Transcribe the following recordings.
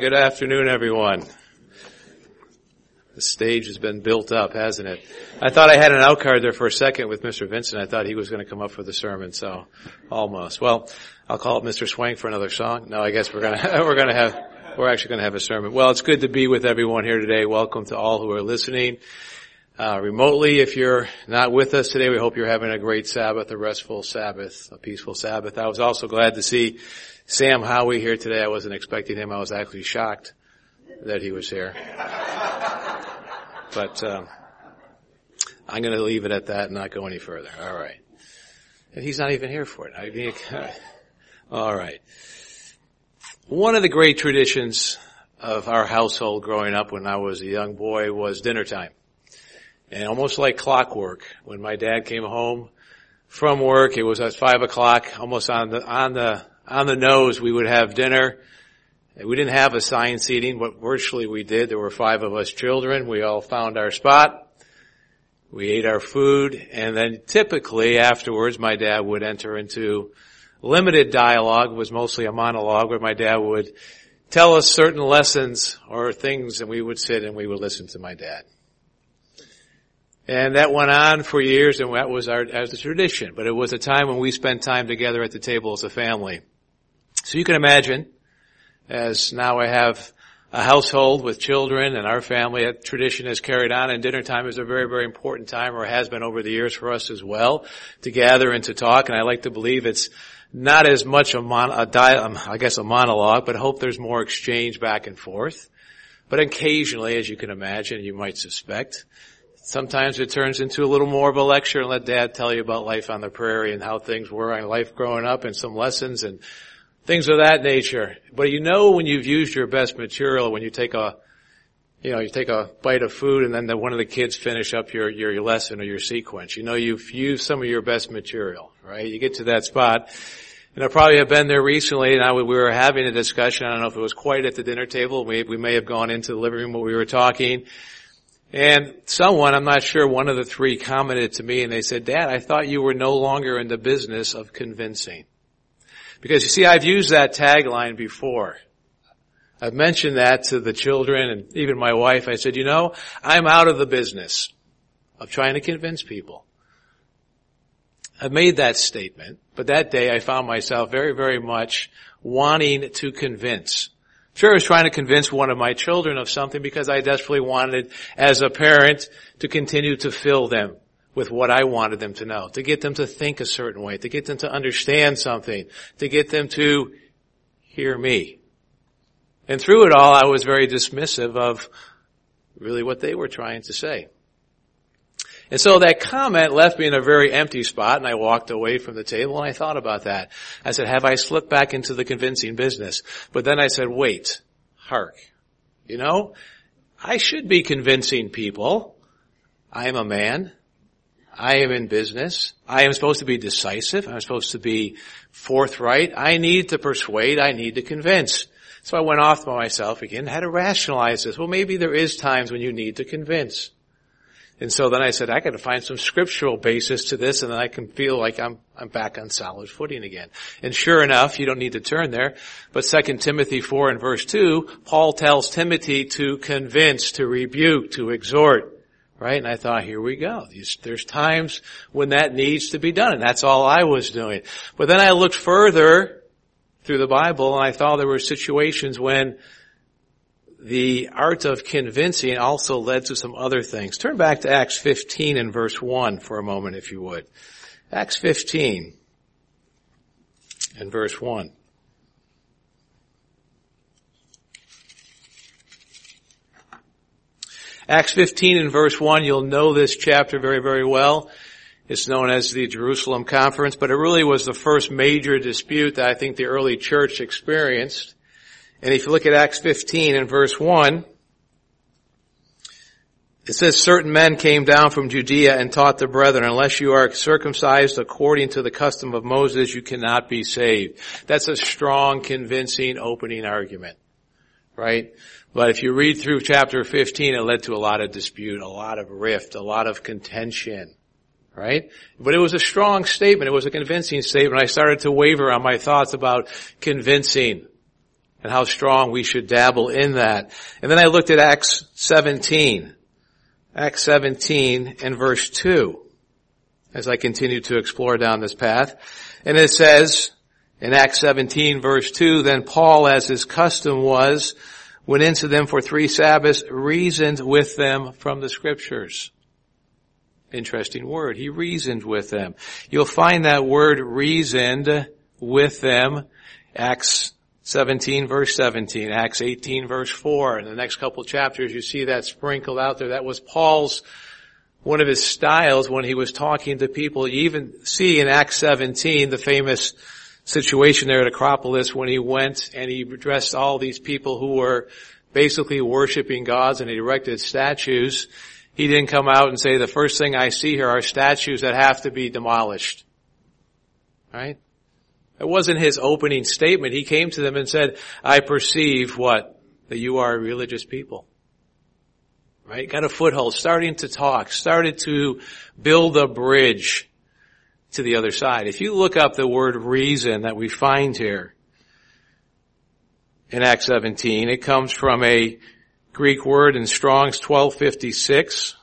Good afternoon, everyone. The stage has been built up, hasn't it? I thought I had an out card there for a second with Mr. Vincent. I thought he was going to come up for the sermon, so almost. Well, I'll call up Mr. Swank for another song. No, I guess we're actually going to have a sermon. Well, it's good to be with everyone here today. Welcome to all who are listening remotely. If you're not with us today, we hope you're having a great Sabbath, a restful Sabbath, a peaceful Sabbath. I was also glad to see Sam Howie here today. I wasn't expecting him. I was actually shocked that he was here. But I'm going to leave it at that and not go any further. All right. And he's not even here for it. All right. One of the great traditions of our household growing up when I was a young boy was dinner time. And almost like clockwork, when my dad came home from work, it was at 5 o'clock, almost on the nose, we would have dinner. We didn't have assigned seating, but virtually we did. There were 5 of us children. We all found our spot. We ate our food, and then typically afterwards my dad would enter into limited dialogue. It was mostly a monologue where my dad would tell us certain lessons or things, and we would sit and we would listen to my dad. And that went on for years, and that was as a tradition. But it was a time when we spent time together at the table as a family. So you can imagine, as now I have a household with children and our family, that tradition is carried on, and dinner time is a very, very important time, or has been over the years for us as well, to gather and to talk. And I like to believe it's not as much a monologue, but I hope there's more exchange back and forth. But occasionally, as you can imagine, you might suspect, sometimes it turns into a little more of a lecture and let Dad tell you about life on the prairie and how things were in life growing up and some lessons and things of that nature. But you know when you've used your best material, when you take a bite of food and then one of the kids finish up your lesson or your sequence. You know you've used some of your best material, right? You get to that spot. And I probably have been there recently, and we were having a discussion. I don't know if it was quite at the dinner table. We may have gone into the living room when we were talking. And someone, I'm not sure, one of the 3 commented to me and they said, "Dad, I thought you were no longer in the business of convincing." Because you see, I've used that tagline before. I've mentioned that to the children and even my wife. I said, I'm out of the business of trying to convince people. I've made that statement, but that day I found myself very, very much wanting to convince. Sure, I was trying to convince one of my children of something because I desperately wanted, as a parent, to continue to fill them with what I wanted them to know, to get them to think a certain way, to get them to understand something, to get them to hear me. And through it all, I was very dismissive of really what they were trying to say. And so that comment left me in a very empty spot, and I walked away from the table and I thought about that. I said, have I slipped back into the convincing business? But then I said, wait, hark. I should be convincing people. I am a man. I am in business. I am supposed to be decisive. I'm supposed to be forthright. I need to persuade. I need to convince. So I went off by myself again, had to rationalize this. Well, maybe there is times when you need to convince. And so then I said, I got to find some scriptural basis to this, and then I can feel like I'm back on solid footing again. And sure enough, you don't need to turn there, but 2 Timothy 4 and verse 2, Paul tells Timothy to convince, to rebuke, to exhort. Right? And I thought, here we go. There's times when that needs to be done, and that's all I was doing. But then I looked further through the Bible, and I thought there were situations when the art of convincing also led to some other things. Turn back to Acts 15 and verse 1 for a moment, if you would. Acts 15 and verse 1. Acts 15 and verse 1, you'll know this chapter very, very well. It's known as the Jerusalem Conference, but it really was the first major dispute that I think the early church experienced. And if you look at Acts 15 and verse 1, it says, certain men came down from Judea and taught the brethren, unless you are circumcised according to the custom of Moses, you cannot be saved. That's a strong, convincing, opening argument, right? But if you read through chapter 15, it led to a lot of dispute, a lot of rift, a lot of contention, right? But it was a strong statement. It was a convincing statement. I started to waver on my thoughts about convincing. and how strong we should dabble in that. And then I looked at Acts 17. Acts 17 and verse 2 as I continue to explore down this path. And it says in Acts 17 verse 2, then Paul, as his custom was, went into them for 3 Sabbaths, reasoned with them from the Scriptures. Interesting word. He reasoned with them. You'll find that word reasoned with them, Acts 17 verse 17, Acts 18 verse 4. In the next couple chapters you see that sprinkled out there. That was Paul's, one of his styles when he was talking to people. You even see in Acts 17 the famous situation there at Acropolis when he went and he addressed all these people who were basically worshiping gods and he erected statues. He didn't come out and say, the first thing I see here are statues that have to be demolished. Right? It wasn't his opening statement. He came to them and said, I perceive what? That you are a religious people. Right? Got a foothold, starting to talk, started to build a bridge to the other side. If you look up the word reason that we find here in Acts 17, it comes from a Greek word in Strong's 1256.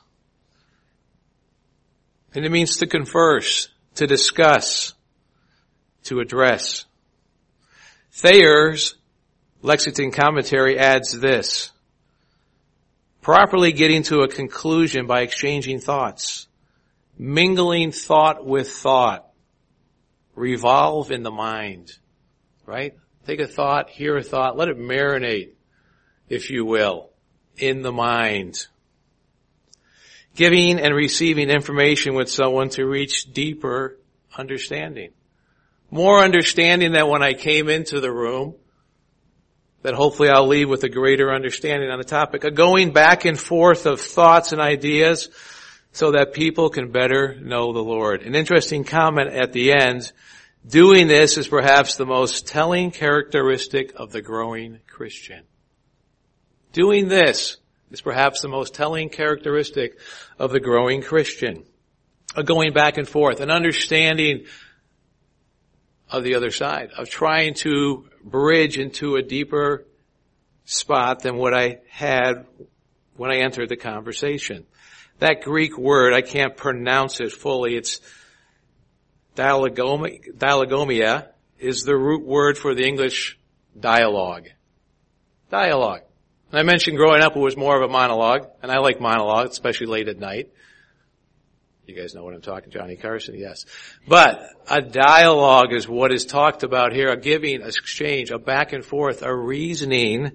And it means to converse, to discuss, to address. Thayer's Lexington commentary adds this: properly getting to a conclusion by exchanging thoughts, mingling thought with thought, revolve in the mind, right? Take a thought, hear a thought, let it marinate, if you will, in the mind. Giving and receiving information with someone to reach deeper understanding. More understanding than when I came into the room, that hopefully I'll leave with a greater understanding on the topic. A going back and forth of thoughts and ideas so that people can better know the Lord. An interesting comment at the end: doing this is perhaps the most telling characteristic of the growing Christian. Doing this is perhaps the most telling characteristic of the growing Christian. A going back and forth, an understanding of the other side, of trying to bridge into a deeper spot than what I had when I entered the conversation. That Greek word, I can't pronounce it fully. It's dialogomia is the root word for the English dialogue. Dialogue. I mentioned growing up it was more of a monologue, and I like monologues, especially late at night. You guys know what I'm talking, Johnny Carson? Yes. But a dialogue is what is talked about here, a giving, a exchange, a back and forth, a reasoning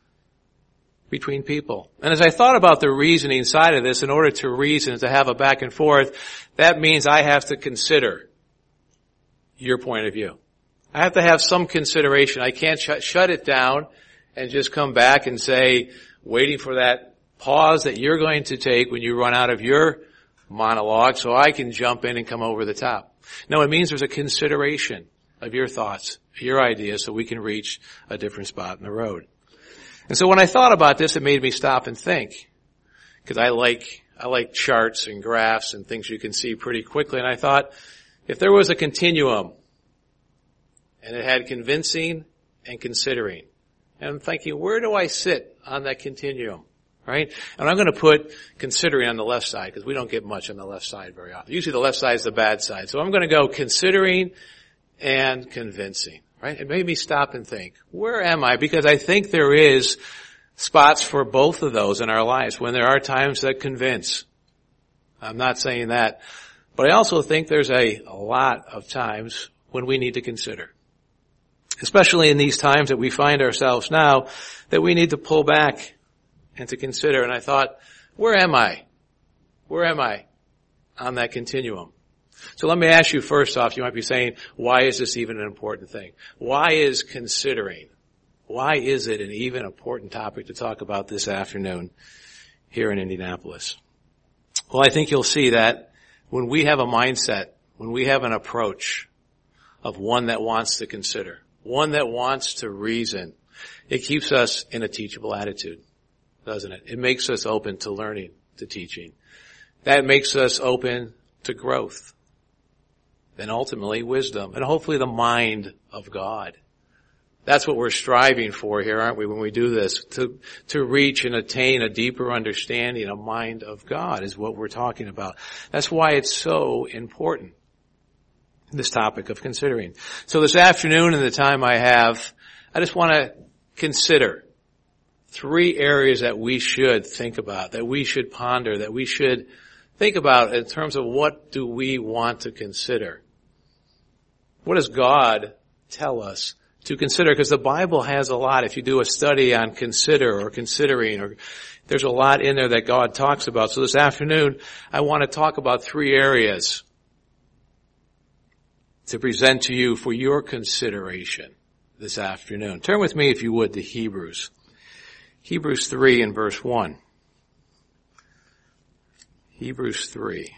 between people. And as I thought about the reasoning side of this, in order to reason, to have a back and forth, that means I have to consider your point of view. I have to have some consideration. I can't shut it down and just come back and say, waiting for that pause that you're going to take when you run out of your monologue so I can jump in and come over the top. No, it means there's a consideration of your thoughts, your ideas, so we can reach a different spot in the road. And so when I thought about this, it made me stop and think, because I like charts and graphs and things you can see pretty quickly. And I thought, if there was a continuum and it had convincing and considering, and I'm thinking, where do I sit on that continuum? Right? And I'm going to put considering on the left side, because we don't get much on the left side very often. Usually the left side is the bad side. So I'm going to go considering and convincing. Right? It made me stop and think, where am I? Because I think there is spots for both of those in our lives when there are times that convince. I'm not saying that. But I also think there's a lot of times when we need to consider. Especially in these times that we find ourselves now, that we need to pull back and to consider. And I thought, where am I? Where am I on that continuum? So let me ask you first off, you might be saying, why is this even an important thing? Why is considering? Why is it an even important topic to talk about this afternoon here in Indianapolis? Well, I think you'll see that when we have a mindset, when we have an approach of one that wants to consider, one that wants to reason, it keeps us in a teachable attitude, doesn't it? It makes us open to learning, to teaching. That makes us open to growth. Then ultimately wisdom, and hopefully the mind of God. That's what we're striving for here, aren't we, when we do this? To reach and attain a deeper understanding, a mind of God is what we're talking about. That's why it's so important, this topic of considering. So this afternoon and the time I have, I just want to consider 3 areas that we should think about, that we should ponder, that we should think about in terms of what do we want to consider. What does God tell us to consider? Because the Bible has a lot. If you do a study on consider or considering, or there's a lot in there that God talks about. So this afternoon, I want to talk about 3 areas to present to you for your consideration this afternoon. Turn with me, if you would, to Hebrews. Hebrews 3 and verse 1. Hebrews 3.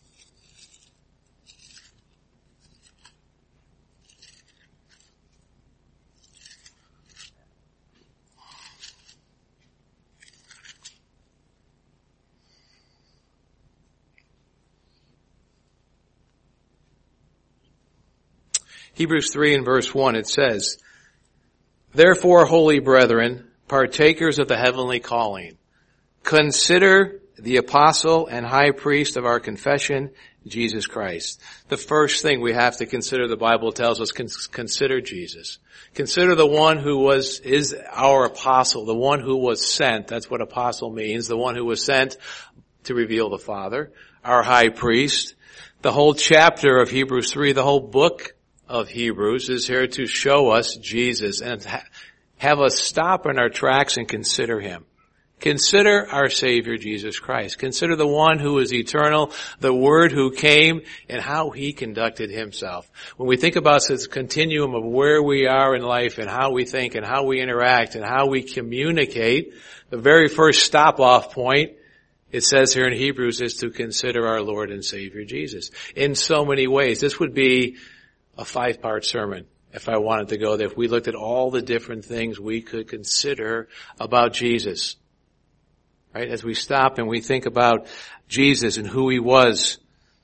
Hebrews 3 and verse 1, it says, "Therefore, holy brethren, partakers of the heavenly calling, consider the apostle and high priest of our confession, Jesus Christ." The first thing we have to consider, the Bible tells us, consider Jesus. Consider the one who is our apostle, the one who was sent. That's what apostle means, the one who was sent to reveal the Father, our high priest. The whole chapter of Hebrews 3, the whole book of Hebrews is here to show us Jesus and have us stop in our tracks and consider Him. Consider our Savior Jesus Christ. Consider the one who is eternal, the Word who came, and how He conducted Himself. When we think about this continuum of where we are in life and how we think and how we interact and how we communicate, the very first stop-off point, it says here in Hebrews, is to consider our Lord and Savior Jesus. In so many ways. This would be a 5-part sermon if I wanted to go there. If we looked at all the different things we could consider about Jesus. Right? As we stop and we think about Jesus and who He was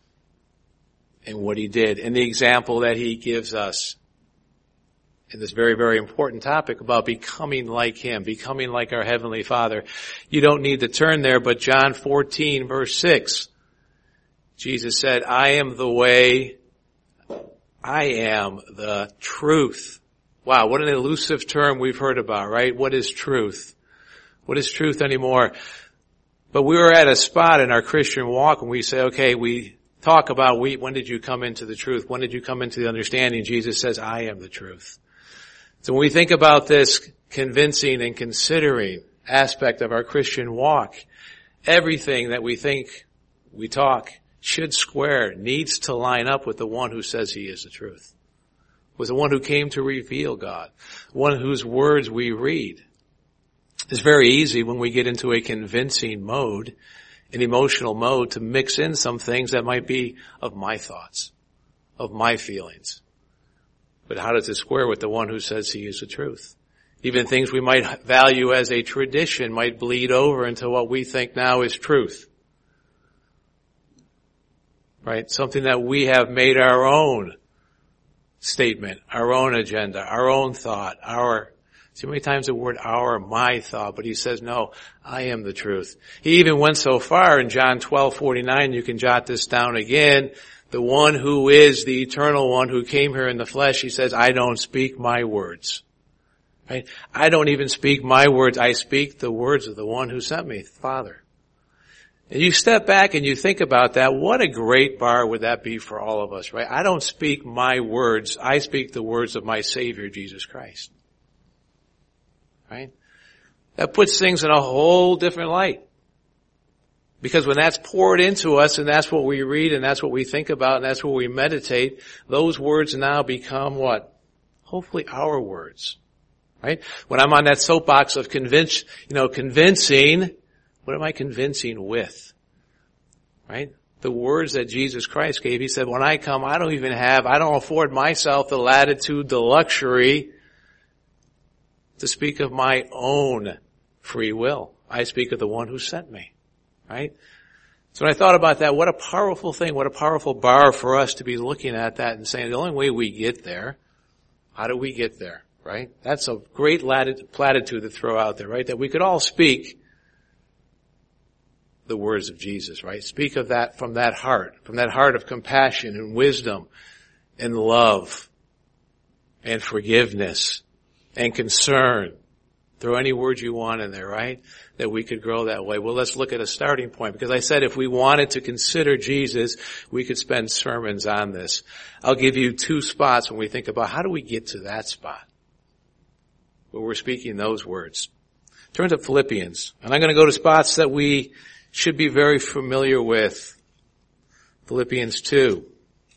and what He did and the example that He gives us in this very, very important topic about becoming like Him, becoming like our Heavenly Father. You don't need to turn there, but John 14 verse 6, Jesus said, "I am the way, I am the truth." Wow, what an elusive term we've heard about, right? What is truth? What is truth anymore? But we were at a spot in our Christian walk when we say, okay, we talk about when did you come into the truth? When did you come into the understanding? Jesus says, "I am the truth." So when we think about this convincing and considering aspect of our Christian walk, everything that we think, we talk, should square, needs to line up with the one who says He is the truth. With the one who came to reveal God. One whose words we read. It's very easy when we get into a convincing mode, an emotional mode, to mix in some things that might be of my thoughts, of my feelings. But how does it square with the one who says He is the truth? Even things we might value as a tradition might bleed over into what we think now is truth. Right? Something that we have made our own statement, our own agenda, our own thought, see many times the word my thought, but He says, no, I am the truth. He even went so far in John 12:49, you can jot this down again, the one who is the eternal one who came here in the flesh, He says, I don't speak my words. Right? I don't even speak my words, I speak the words of the one who sent me, Father. And you step back and you think about that, what a great bar would that be for all of us, right? I don't speak my words, I speak the words of my Savior, Jesus Christ. Right? That puts things in a whole different light. Because when that's poured into us and that's what we read and that's what we think about and that's what we meditate, those words now become what? Hopefully our words. Right? When I'm on that soapbox of convincing, what am I convincing with? Right? The words that Jesus Christ gave, He said, when I come, I don't afford myself the latitude, the luxury to speak of my own free will. I speak of the one who sent me. Right? So when I thought about that, what a powerful thing, what a powerful bar for us to be looking at that and saying the only way we get there, how do we get there? right? That's a great platitude to throw out there, right? That we could all speak the words of Jesus, right? Speak of that from that heart of compassion and wisdom and love and forgiveness and concern. Throw any word you want in there, right? That we could grow that way. Well, let's look at a starting point, because I said if we wanted to consider Jesus, we could spend sermons on this. I'll give you 2 spots when we think about how do we get to that spot where we're speaking those words. Turn to Philippians, and I'm going to go to spots that we should be very familiar with. Philippians 2.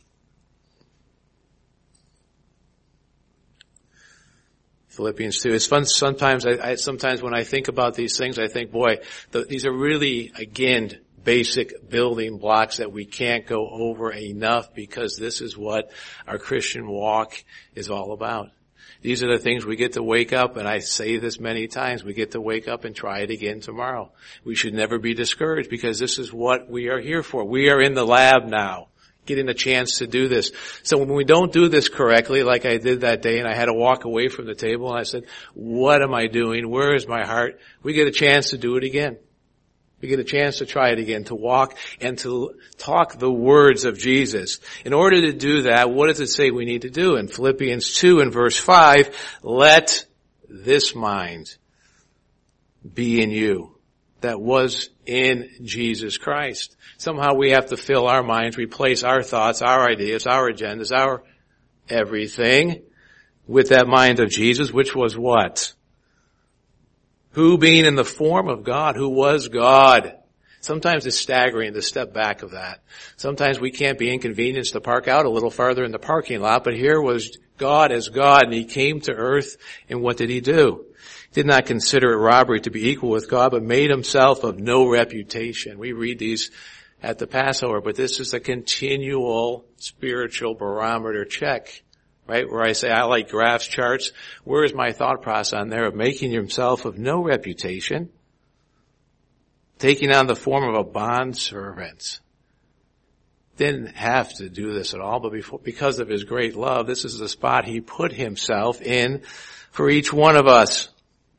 Philippians 2. It's fun sometimes. Sometimes when I think about these things, I think, boy, these are really, again, basic building blocks that we can't go over enough, because this is what our Christian walk is all about. These are the things we get to wake up, and I say this many times, we get to wake up and try it again tomorrow. We should never be discouraged, because this is what we are here for. We are in the lab now, getting a chance to do this. So when we don't do this correctly, like I did that day, and I had to walk away from the table, and I said, what am I doing? Where is my heart? We get a chance to do it again. We get a chance to try it again, to walk and to talk the words of Jesus. In order to do that, what does it say we need to do? In Philippians 2 and verse 5, let this mind be in you that was in Jesus Christ. Somehow we have to fill our minds, replace our thoughts, our ideas, our agendas, our everything with that mind of Jesus, which was what? Who, being in the form of God, who was God. Sometimes it's staggering to step back of that. Sometimes we can't be inconvenienced to park out a little farther in the parking lot, but here was God as God, and He came to earth, and what did He do? He did not consider it robbery to be equal with God, but made Himself of no reputation. We read these at the Passover, but this is a continual spiritual barometer check. Right, where I say I like graphs, charts. Where is my thought process on there of making himself of no reputation, taking on the form of a bondservant? Didn't have to do this at all, but because of His great love, this is the spot He put Himself in for each one of us.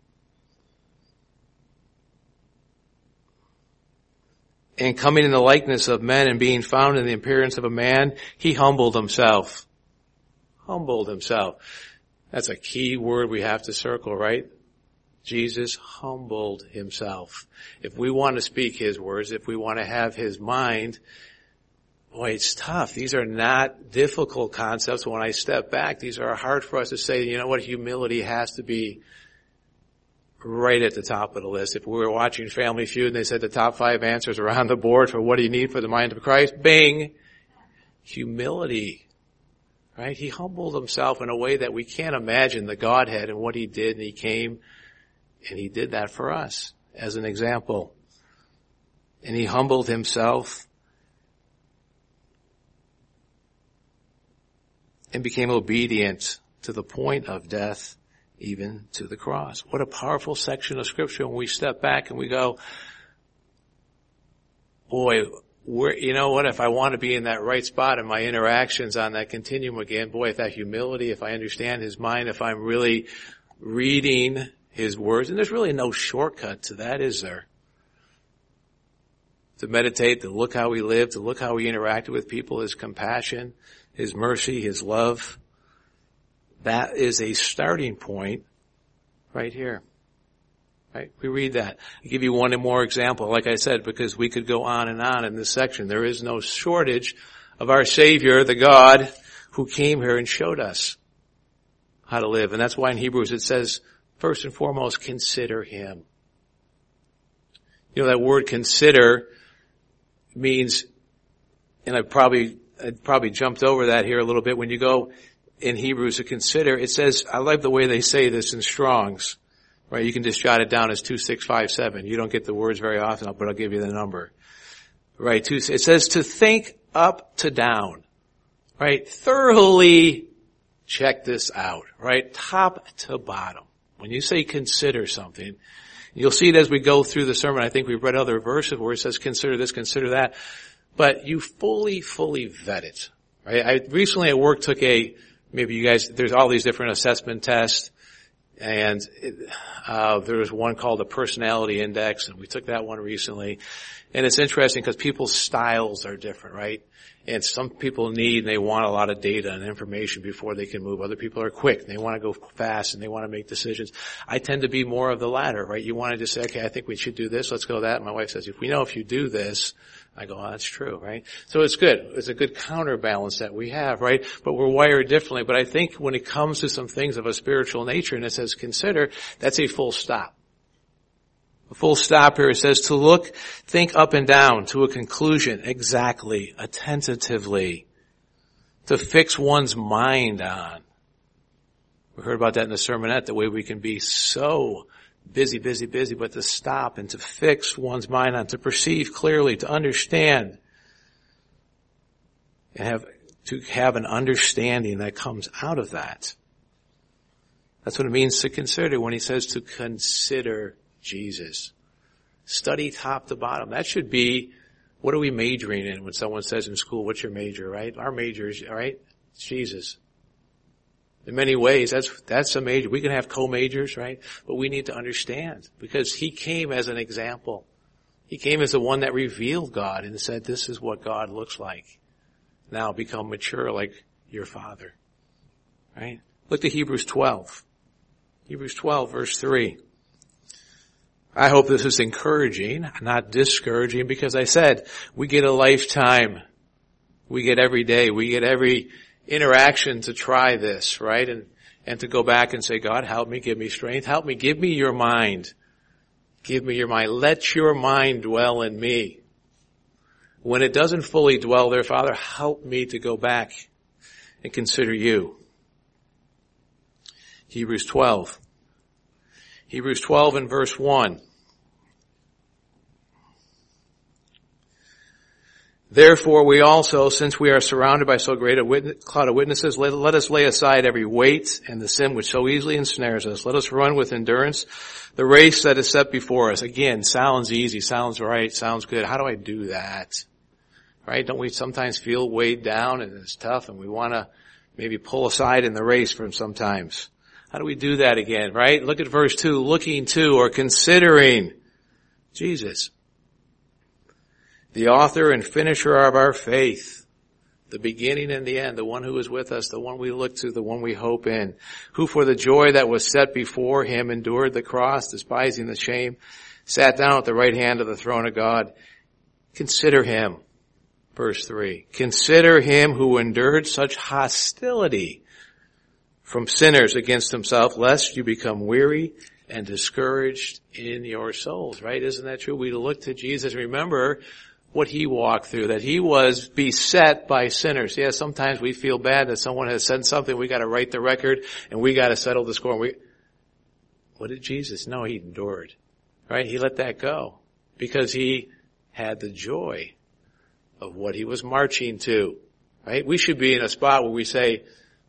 And coming in the likeness of men and being found in the appearance of a man, He humbled Himself. Humbled Himself. That's a key word we have to circle, right? Jesus humbled Himself. If we want to speak His words, if we want to have His mind, boy, it's tough. These are not difficult concepts. When I step back, these are hard for us to say, you know what, humility has to be right at the top of the list. If we were watching Family Feud and they said the top 5 answers are on the board for what do you need for the mind of Christ, bing, humility. Right? He humbled Himself in a way that we can't imagine the Godhead and what He did, and He came and He did that for us as an example. And He humbled Himself and became obedient to the point of death, even to the cross. What a powerful section of Scripture when we step back and we go, boy, you know what, if I want to be in that right spot in my interactions on that continuum again, boy, if that humility, if I understand His mind, if I'm really reading His words, and there's really no shortcut to that, is there? To meditate, to look how He lived, to look how He interacted with people, His compassion, His mercy, His love. That is a starting point right here. Right? We read that. I'll give you one more example, like I said, because we could go on in this section. There is no shortage of our Savior, the God, who came here and showed us how to live. And that's why in Hebrews it says, first and foremost, consider Him. You know, that word consider means, and I probably jumped over that here a little bit. When you go in Hebrews to consider, it says, I like the way they say this in Strong's. Right, you can just jot it down as 2657. You don't get the words very often, but I'll give you the number. Right, it says to think up to down. Right, thoroughly check this out. Right, top to bottom. When you say consider something, you'll see it as we go through the sermon. I think we've read other verses where it says consider this, consider that. But you fully vet it. Right, I recently at work took maybe you guys, there's all these different assessment tests. And there was one called the personality index, and we took that one recently. And it's interesting because people's styles are different, right? And some people need and they want a lot of data and information before they can move. Other people are quick and they want to go fast and they want to make decisions. I tend to be more of the latter, right? You want to just say, okay, I think we should do this. Let's go that. And my wife says, if you do this, I go, oh, that's true, right? So it's good. It's a good counterbalance that we have, right? But we're wired differently. But I think when it comes to some things of a spiritual nature and it says consider, that's a full stop. A full stop here. It says to look, think up and down to a conclusion exactly, attentively, to fix one's mind on. We heard about that in the sermonette, the way we can be so busy, but to stop and to fix one's mind on, to perceive clearly, to understand, and to have an understanding that comes out of that. That's what it means to consider when he says to consider Jesus. Study top to bottom. That should be, what are we majoring in when someone says in school, what's your major, right? Our major is, right? It's Jesus. In many ways, that's a major. We can have co-majors, right? But we need to understand because he came as an example. He came as the one that revealed God and said, this is what God looks like. Now become mature like your Father. Right? Look to Hebrews 12. Hebrews 12, verse 3. I hope this is encouraging, not discouraging, because I said we get a lifetime. We get every day. We get every interaction to try this, right? And to go back and say, God, help me, give me strength. Help me, give me your mind. Give me your mind. Let your mind dwell in me. When it doesn't fully dwell there, Father, help me to go back and consider you. Hebrews 12. Hebrews 12 and verse 1. Therefore we also, since we are surrounded by so great a cloud of witnesses, let us lay aside every weight and the sin which so easily ensnares us. Let us run with endurance the race that is set before us. Again, sounds easy, sounds right, sounds good. How do I do that? Right? Don't we sometimes feel weighed down and it's tough and we want to maybe pull aside in the race from sometimes? How do we do that again, right? Look at verse 2, looking to or considering Jesus, the author and finisher of our faith, the beginning and the end, the one who is with us, the one we look to, the one we hope in, who for the joy that was set before him endured the cross, despising the shame, sat down at the right hand of the throne of God. Consider him, verse 3. Consider him who endured such hostility from sinners against himself, lest you become weary and discouraged in your souls, right? Isn't that true? We look to Jesus. Remember what he walked through, that he was beset by sinners. Yeah, sometimes we feel bad that someone has said something. We got to write the record and we got to settle the score. What did Jesus? No, he endured, right? He let that go because he had the joy of what he was marching to, right? We should be in a spot where we say,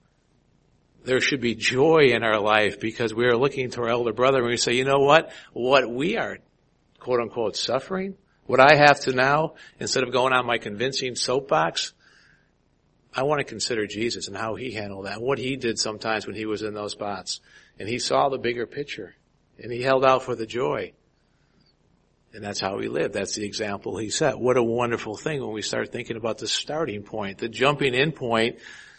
there should be joy in our life because we are looking to our elder brother and we say, you know what? What we are, quote unquote, suffering, what I have to now, instead of going on my convincing soapbox, I want to consider Jesus and how he handled that, what he did sometimes when he was in those spots. And he saw the bigger picture and he held out for the joy. And that's how he lived. That's the example he set. What a wonderful thing when we start thinking about the starting point, the jumping in point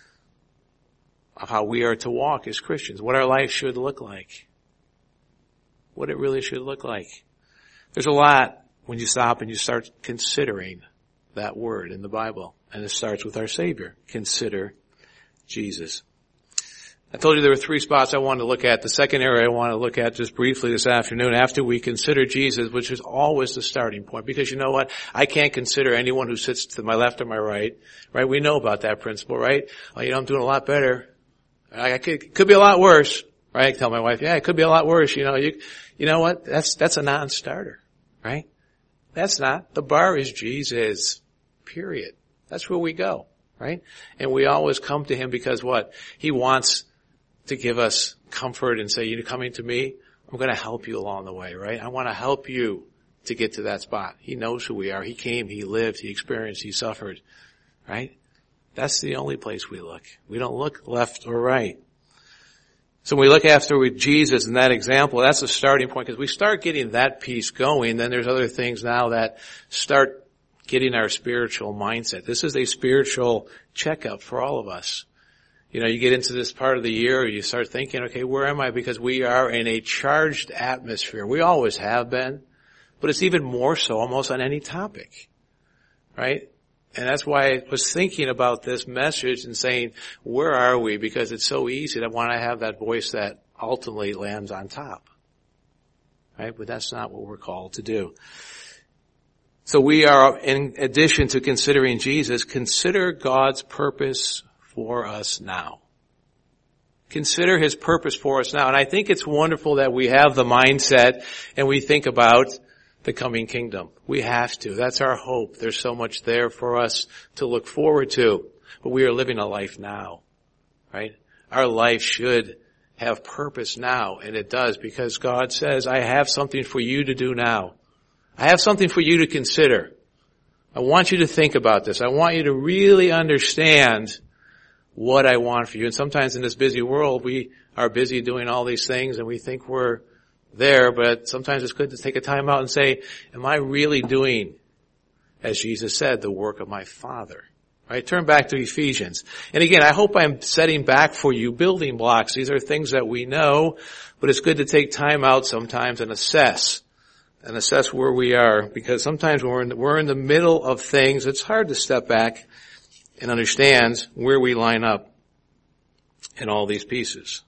of how we are to walk as Christians, what our life should look like, what it really should look like. There's a lot when you stop and you start considering that word in the Bible, and it starts with our Savior. Consider Jesus. I told you there were 3 spots I wanted to look at. The second area I want to look at just briefly this afternoon after we consider Jesus, which is always the starting point. Because you know what? I can't consider anyone who sits to my left or my right. Right? We know about that principle, right? Oh, I'm doing a lot better. Could be a lot worse, right? I tell my wife, yeah, it could be a lot worse. You know what? That's a non-starter, right? That's not. The bar is Jesus, period. That's where we go, right? And we always come to him because what? He wants to give us comfort and say, you're coming to me, I'm going to help you along the way, right? I want to help you to get to that spot. He knows who we are. He came, he lived, he experienced, he suffered, right? That's the only place we look. We don't look left or right. So when we look after with Jesus in that example, that's a starting point, because we start getting that piece going, then there's other things now that start getting our spiritual mindset. This is a spiritual checkup for all of us. You know, you get into this part of the year, you start thinking, okay, where am I? Because we are in a charged atmosphere. We always have been, but it's even more so almost on any topic, right? And that's why I was thinking about this message and saying, where are we? Because it's so easy to want to have that voice that ultimately lands on top, right? But that's not what we're called to do. So we are, in addition to considering Jesus, consider God's purpose for us now. Consider His purpose for us now. And I think it's wonderful that we have the mindset and we think about the coming kingdom. We have to. That's our hope. There's so much there for us to look forward to. But we are living a life now, right? Our life should have purpose now, and it does, because God says, I have something for you to do now. I have something for you to consider. I want you to think about this. I want you to really understand what I want for you. And sometimes in this busy world, we are busy doing all these things and we think we're there, but sometimes it's good to take a time out and say, am I really doing, as Jesus said, the work of my Father? Right? Turn back to Ephesians. And again, I hope I'm setting back for you building blocks. These are things that we know, but it's good to take time out sometimes and assess where we are, because sometimes when we're in the middle of things, it's hard to step back and understand where we line up in all these pieces.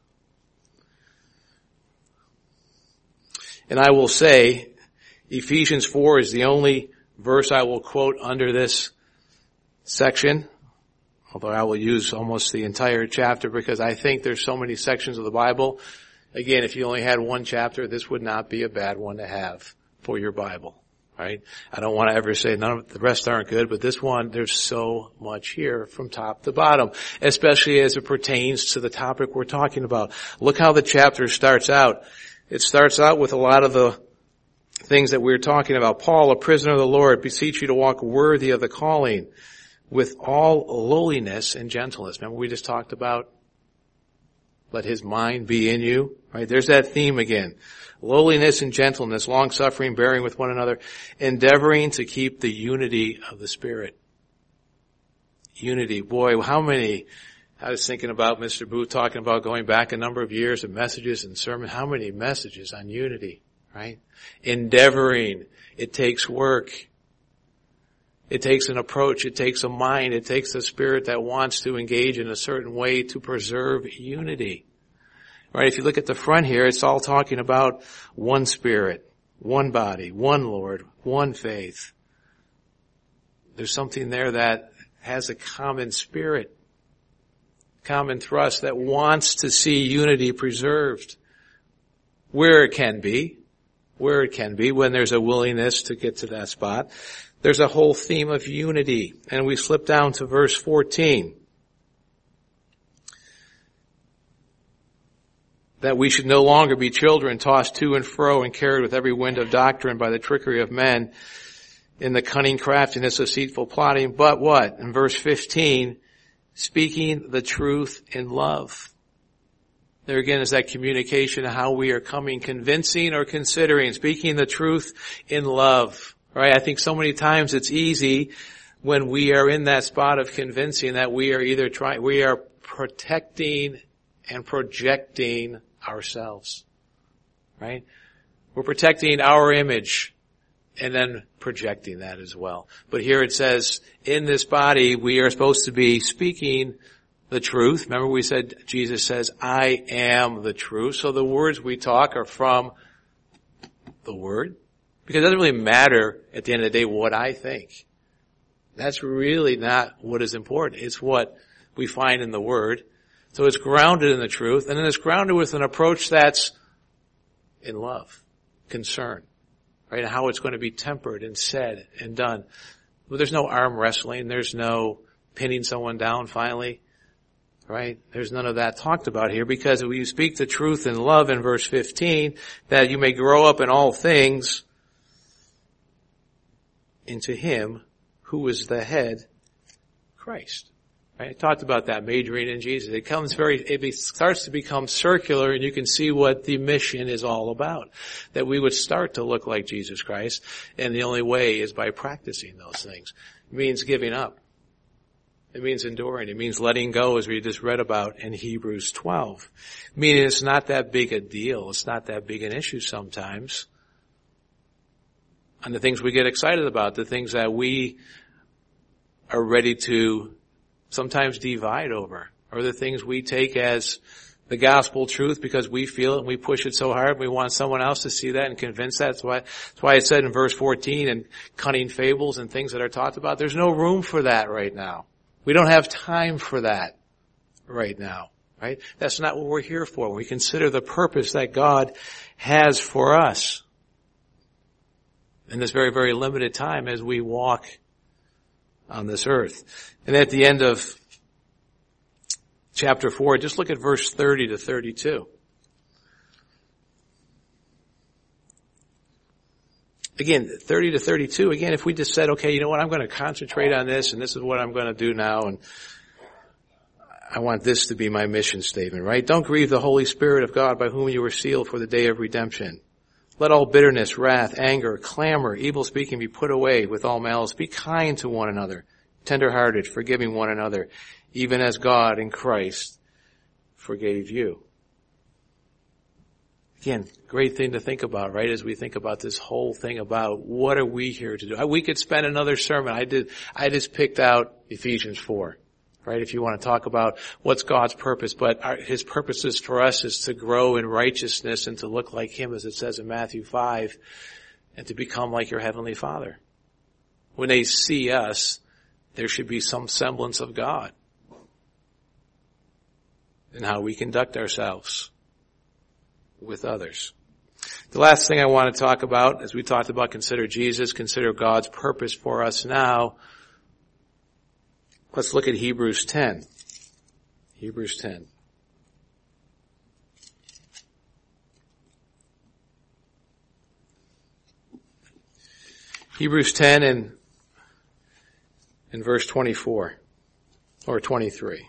And I will say, Ephesians 4 is the only verse I will quote under this section, although I will use almost the entire chapter because I think there's so many sections of the Bible. Again, if you only had one chapter, this would not be a bad one to have for your Bible, right? I don't want to ever say none of the rest aren't good, but this one, there's so much here from top to bottom, especially as it pertains to the topic we're talking about. Look how the chapter starts out. It starts out with a lot of the things that we're talking about. Paul, a prisoner of the Lord, beseech you to walk worthy of the calling with all lowliness and gentleness. Remember we just talked about let his mind be in you, right? There's that theme again. Lowliness and gentleness, long-suffering, bearing with one another, endeavoring to keep the unity of the Spirit. Unity. Boy, I was thinking about Mr. Booth talking about going back a number of years of messages and sermons. How many messages on unity, right? Endeavoring. It takes work. It takes an approach. It takes a mind. It takes a spirit that wants to engage in a certain way to preserve unity. Right? If you look at the front here, it's all talking about one Spirit, one body, one Lord, one faith. There's something there that has a common spirit, common thrust that wants to see unity preserved where it can be, when there's a willingness to get to that spot. There's a whole theme of unity. And we slip down to verse 14. That we should no longer be children tossed to and fro and carried with every wind of doctrine by the trickery of men in the cunning craftiness of deceitful plotting. But what? In verse 15, speaking the truth in love. There again is that communication of how we are coming, convincing or considering, speaking the truth in love. Right? I think so many times it's easy when we are in that spot of convincing that we are protecting and projecting ourselves. Right? We're protecting our image and then projecting that as well. But here it says, in this body, we are supposed to be speaking the truth. Remember we said, Jesus says, I am the truth. So the words we talk are from the Word. Because it doesn't really matter at the end of the day what I think. That's really not what is important. It's what we find in the Word. So it's grounded in the truth, and then it's grounded with an approach that's in love, concern, right? And how it's going to be tempered and said and done. Well, there's no arm wrestling. There's no pinning someone down finally, right? There's none of that talked about here, because if you speak the truth in love in verse 15, that you may grow up in all things into Him who is the head, Christ. Right? I talked about that, majoring in Jesus. It starts to become circular, and you can see what the mission is all about. That we would start to look like Jesus Christ, and the only way is by practicing those things. It means giving up. It means enduring. It means letting go, as we just read about in Hebrews 12. Meaning it's not that big a deal. It's not that big an issue sometimes. And the things we get excited about, the things that we are ready to sometimes divide over, or the things we take as the gospel truth because we feel it and we push it so hard we want someone else to see that and convince that. That's why it said in verse 14, and cunning fables and things that are talked about, there's no room for that right now. We don't have time for that right now, right? That's not what we're here for. When we consider the purpose that God has for us in this very, very limited time as we walk on this earth. And at the end of chapter 4, just look at verse 30 to 32. Again, 30 to 32, again, if we just said, okay, you know what, I'm going to concentrate on this, and this is what I'm going to do now, and I want this to be my mission statement, right? Don't grieve the Holy Spirit of God by whom you were sealed for the day of redemption. Let all bitterness, wrath, anger, clamor, evil speaking be put away with all malice. Be kind to one another, tender-hearted, forgiving one another, even as God in Christ forgave you. Again, great thing to think about, right, as we think about this whole thing about what are we here to do. We could spend another sermon. I just picked out Ephesians 4, right, if you want to talk about what's God's purpose. But His purposes for us is to grow in righteousness and to look like Him, as it says in Matthew 5, and to become like your Heavenly Father. When they see us, there should be some semblance of God in how we conduct ourselves with others. The last thing I want to talk about, as we talked about, consider Jesus, consider God's purpose for us now. Let's look at Hebrews 10. Hebrews 10. Hebrews 10 and in verse 24 or 23.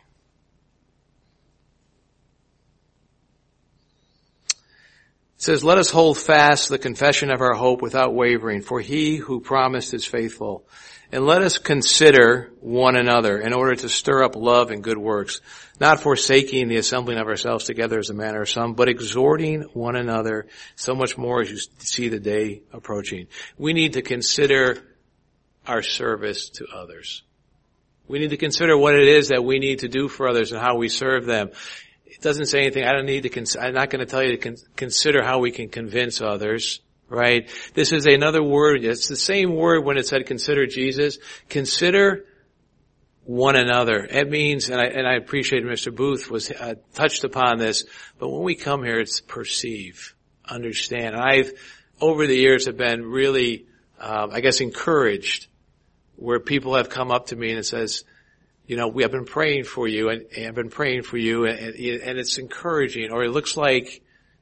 It says, let us hold fast the confession of our hope without wavering, for He who promised is faithful. And let us consider one another in order to stir up love and good works, not forsaking the assembling of ourselves together as the manner of some, but exhorting one another so much more as you see the day approaching. We need to consider our service to others. We need to consider what it is that we need to do for others and how we serve them. It doesn't say anything. I'm not going to tell you to consider how we can convince others, right? This is another word. It's the same word when it said consider Jesus. Consider one another. It means, and I appreciate Mr. Booth was touched upon this, but when we come here, it's perceive, understand. I've, over the years, have been really, encouraged where people have come up to me and it says, you know, we have been praying for you and I've been praying for you and it's encouraging, or it looks like,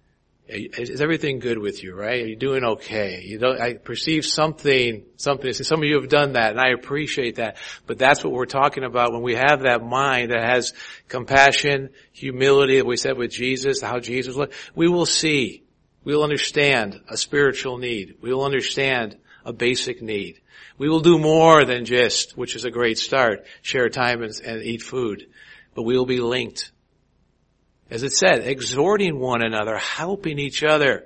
is everything good with you, right? Are you doing okay? I perceive something, some of you have done that and I appreciate that, but that's what we're talking about when we have that mind that has compassion, humility that we said with Jesus, how Jesus looked. We will see, we will understand a spiritual need. We will understand a basic need. We will do more than just, which is a great start, share time and eat food. But we will be linked. As it said, exhorting one another, helping each other.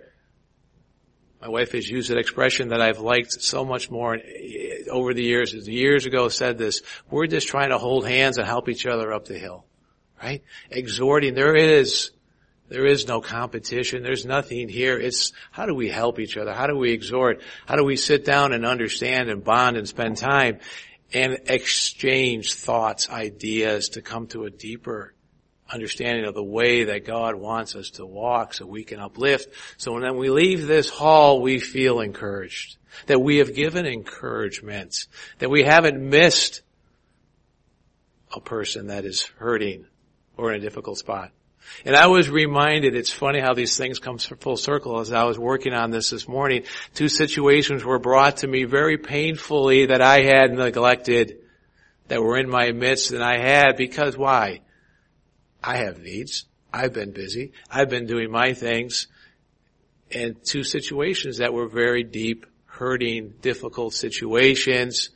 My wife has used an expression that I've liked so much more over the years. Years ago said this, we're just trying to hold hands and help each other up the hill. Right? Exhorting, there is no competition. There's nothing here. It's how do we help each other? How do we exhort? How do we sit down and understand and bond and spend time and exchange thoughts, ideas to come to a deeper understanding of the way that God wants us to walk so we can uplift. So when we leave this hall, we feel encouraged, that we have given encouragement, that we haven't missed a person that is hurting or in a difficult spot. And I was reminded, it's funny how these things come full circle. As I was working on this morning, 2 situations were brought to me very painfully that I had neglected that were in my midst than I had, because why? I have needs. I've been busy. I've been doing my things. And two situations that were very deep, hurting, difficult situations,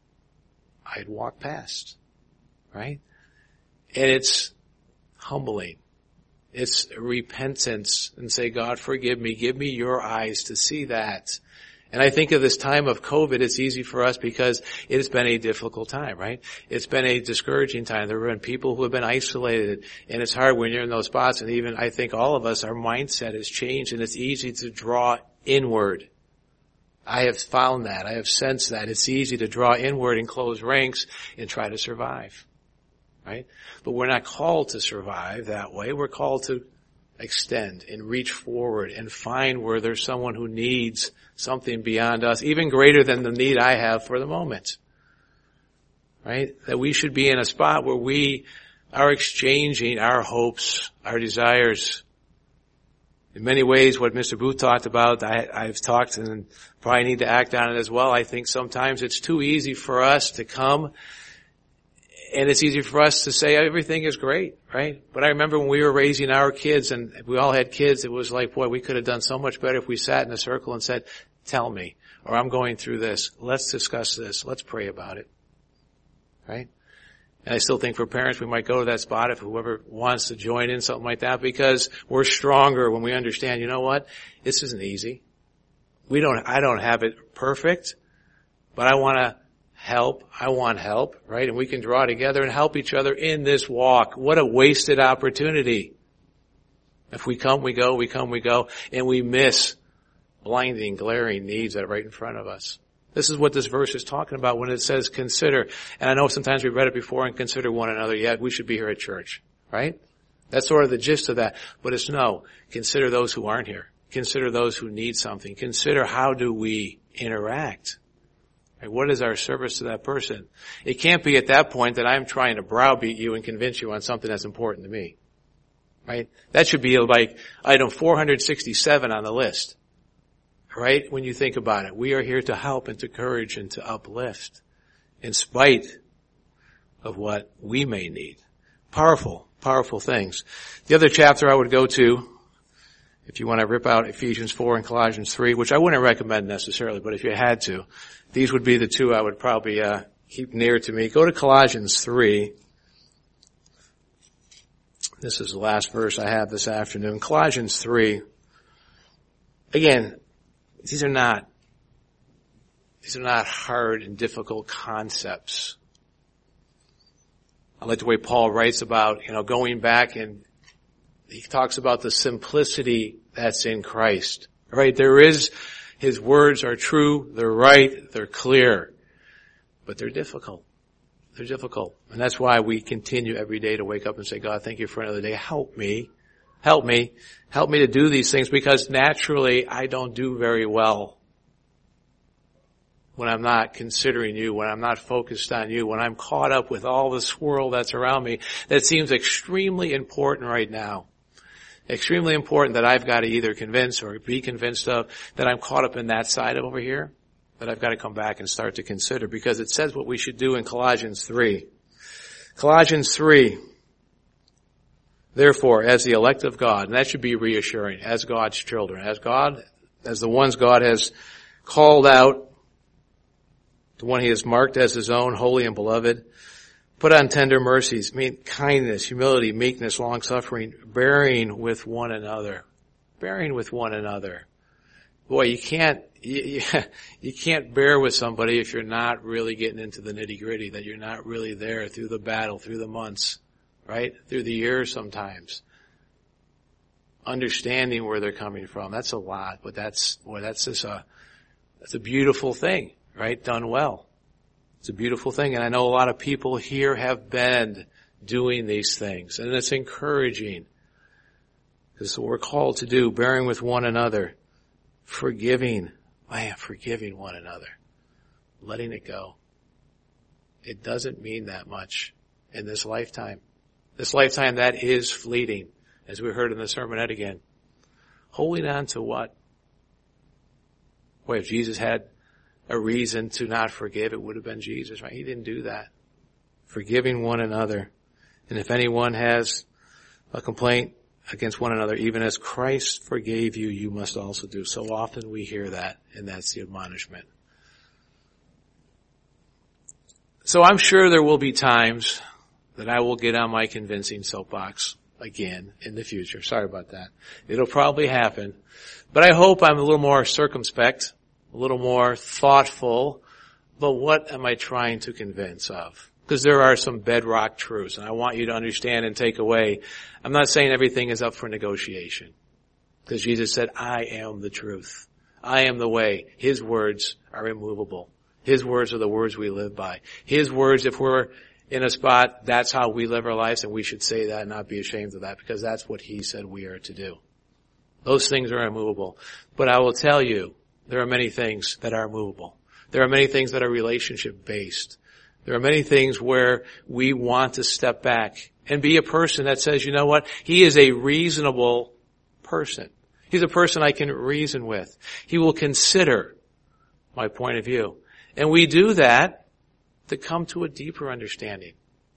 I'd walk past, right? And it's humbling. It's repentance and say, God, forgive me. Give me your eyes to see that. And I think of this time of COVID, it's easy for us because it has been a difficult time, right? It's been a discouraging time. There have been people who have been isolated, and it's hard when you're in those spots. And even, I think all of us, our mindset has changed, and it's easy to draw inward. I have found that. I have sensed that. It's easy to draw inward and close ranks and try to survive, right? But we're not called to survive that way. We're called to extend and reach forward and find where there's someone who needs something beyond us, even greater than the need I have for the moment. Right? That we should be in a spot where we are exchanging our hopes, our desires. In many ways, what Mr. Booth talked about, I've talked and probably need to act on it as well. I think sometimes it's too easy for us to come, and it's easy for us to say everything is great, right? But I remember when we were raising our kids, and we all had kids, it was like, boy, we could have done so much better if we sat in a circle and said, tell me, or I'm going through this. Let's discuss this. Let's pray about it, right? And I still think for parents, we might go to that spot if whoever wants to join in something like that, because we're stronger when we understand, you know what? This isn't easy. I don't have it perfect, but I want to help. I want help, right? And we can draw together and help each other in this walk. What a wasted opportunity. If we come, we go, we come, we go, and we miss blinding, glaring needs that are right in front of us. This is what this verse is talking about when it says consider. And I know sometimes we've read it before, and consider one another. Yeah, we should be here at church, right? That's sort of the gist of that. But it's no, consider those who aren't here. Consider those who need something. Consider how do we interact. Right? What is our service to that person? It can't be at that point that I'm trying to browbeat you and convince you on something that's important to me. Right? That should be like item 467 on the list. Right? When you think about it, we are here to help and to encourage and to uplift in spite of what we may need. Powerful, powerful things. The other chapter I would go to, if you want to rip out Ephesians 4 and Colossians 3, which I wouldn't recommend necessarily, but if you had to, these would be the two I would probably keep near to me. Go to Colossians 3. This is the last verse I have this afternoon. Colossians 3. Again, these are not hard and difficult concepts. I like the way Paul writes about, going back, and he talks about the simplicity that's in Christ. Right? His words are true, they're right, they're clear, but they're difficult. They're difficult. And that's why we continue every day to wake up and say, God, thank you for another day. Help me to do these things, because naturally I don't do very well when I'm not considering you, when I'm not focused on you, when I'm caught up with all the swirl that's around me that seems extremely important right now. Extremely important that I've got to either convince or be convinced of, that I'm caught up in that side of over here, that I've got to come back and start to consider, because it says what we should do in Colossians 3. Colossians 3. Therefore, as the elect of God, and that should be reassuring, as God's children, as the ones God has called out, the one he has marked as his own, holy and beloved, put on tender mercies, kindness, humility, meekness, long-suffering, bearing with one another. Bearing with one another. Boy, you can't bear with somebody if you're not really getting into the nitty-gritty, that you're not really there through the battle, through the months, right? Through the years sometimes. Understanding where they're coming from. That's a lot, but that's a beautiful thing, right? Done well. It's a beautiful thing, and I know a lot of people here have been doing these things, and it's encouraging. This is what we're called to do, bearing with one another, forgiving one another, letting it go. It doesn't mean that much in this lifetime. This lifetime that is fleeting, as we heard in the sermonette again. Holding on to what? Boy, if Jesus had a reason to not forgive, it would have been Jesus, right? He didn't do that. forgiving one another. And if anyone has a complaint against one another, even as Christ forgave you, you must also do. So often we hear that, and that's the admonishment. So I'm sure there will be times that I will get on my convincing soapbox again in the future. Sorry about that. It'll probably happen. But I hope I'm a little more circumspect, a little more thoughtful. But what am I trying to convince of? Because there are some bedrock truths, and I want you to understand and take away. I'm not saying everything is up for negotiation. Because Jesus said, I am the truth. I am the way. His words are immovable. His words are the words we live by. His words, if we're in a spot, that's how we live our lives, and we should say that and not be ashamed of that, because that's what He said we are to do. Those things are immovable. But I will tell you, there are many things that are movable. There are many things that are relationship-based. There are many things where we want to step back and be a person that says, you know what? He is a reasonable person. He's a person I can reason with. He will consider my point of view. And we do that to come to a deeper understanding.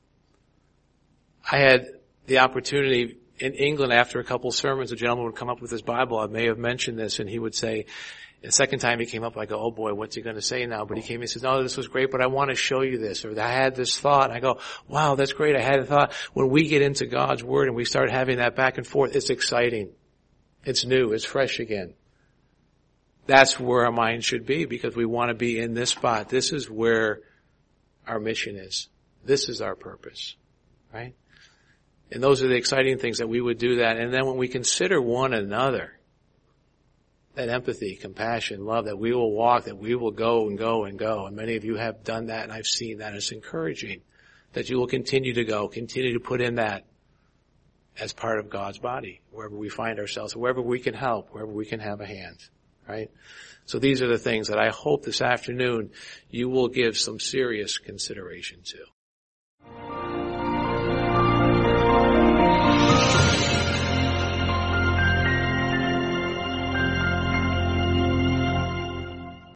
I had the opportunity in England after a couple sermons, a gentleman would come up with his Bible. I may have mentioned this, and he would say, the second time he came up, I go, oh boy, what's he going to say now? But he came and says, no, this was great, but I want to show you this. Or I had this thought. And I go, wow, that's great. I had a thought. When we get into God's Word and we start having that back and forth, it's exciting. It's new. It's fresh again. That's where our mind should be, because we want to be in this spot. This is where our mission is. This is our purpose. Right? And those are the exciting things, that we would do that. And then when we consider one another, that empathy, compassion, love, that we will walk, that we will go and go and go. And many of you have done that, and I've seen that. It's encouraging that you will continue to go, continue to put in that as part of God's body, wherever we find ourselves, wherever we can help, wherever we can have a hand, right? So these are the things that I hope this afternoon you will give some serious consideration to.